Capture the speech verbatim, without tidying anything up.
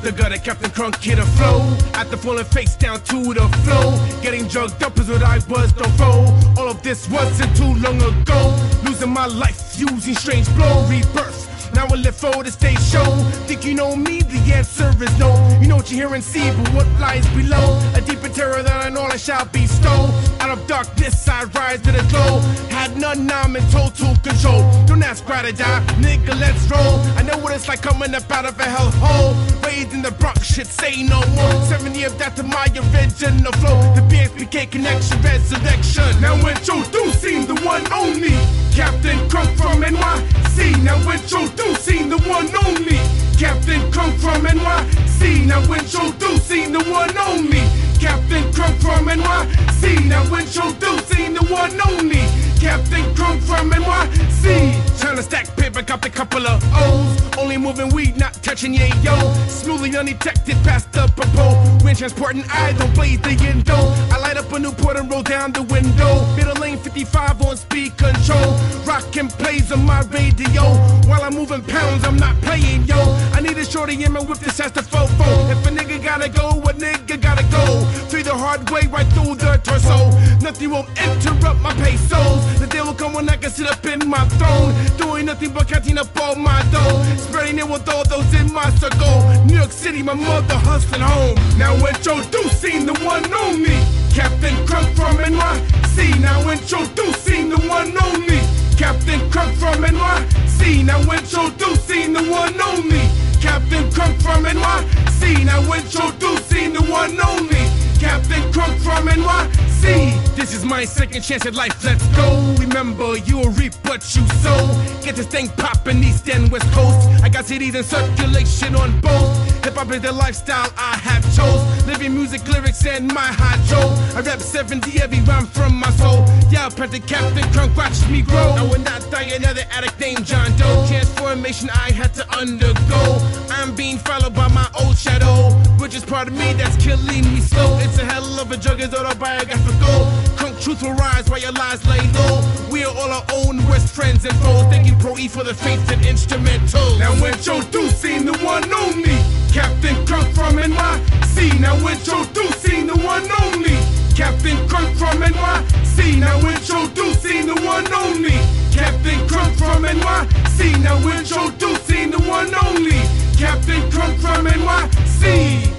the gutter, Captain Crunk hit a flow. After falling face down to the floor, getting drugged up is what I was, don't fold. All of this wasn't too long ago. Losing my life, using strange blow, rebirth. Now I live for the stage show. Think you know me? The answer is no. You know what you hear and see, but what lies below? A deeper terror than all I shall bestow. Out of darkness I rise to the glow. Had none, now I'm in total control. Don't ask why to die, nigga, let's roll. I know what it's like coming up out of a hellhole. Raised in the Bronx, shit, say no more. Seven years after my original flow. The B X P K connection, resurrection. Now introducing the one only Captain Crunk from N Y C. Now introducing the one only Captain Crunk from N Y C. Now introducing the one only Captain Crunk from N Y C. Now introducing the one only Captain Crunk from N Y C. Trying to stack paper, cop a couple of O's. Only moving weed, not touching yeah yo. Smoothly undetected past the pole. Wind transporting, I don't blaze the endo. I light up a Newport and roll down the window. Middle lane fifty-five on speed control. Rockin' plays on my radio. While I'm moving pounds, I'm not playing yo. I need a shorty in my whip that has the fofo. If a nigga gotta go, a nigga gotta go. Through the hard way, right through the torso. Nothing will interrupt my pesos. The day will come when I can sit up in my throne, doing nothing but counting up all my dough, spreading it with all those in my circle. New York City, my mother hustling home. Now introducing the one only Captain Crunk from N Y C. Now introducing the one only Captain Crunk from N Y C. Now introducing the one only Captain Crunk from N Y C. Now introducing the one only Captain Crunk from N Y C. This is my second chance at life, let's go. Remember, you'll reap what you sow. Get this thing poppin' east and west coast. I got C Ds in circulation on both. Hip-hop is the lifestyle I have chose. Living music, lyrics, and my hydro. I rap seventy every rhyme from my soul. Yeah, Panther Captain Crunk, watch me grow. I will not die another addict named John Doe. Transformation I had to undergo. I'm being followed by my old shadow, which is part of me that's killing me slow. It's a hell of a drug, it's autobiographical. Crunk truth will rise while your lies lay low. We are all our own worst friends and foes. Thank you, Pro E, for the faith and instrumentals. Now introducing the one only Captain Crunk from N Y C. Now introducing the one only Captain Crunk from N Y C. Now introducing the one only Captain Crunk from N Y C. Now introducing the one only Captain Crunk from N Y C.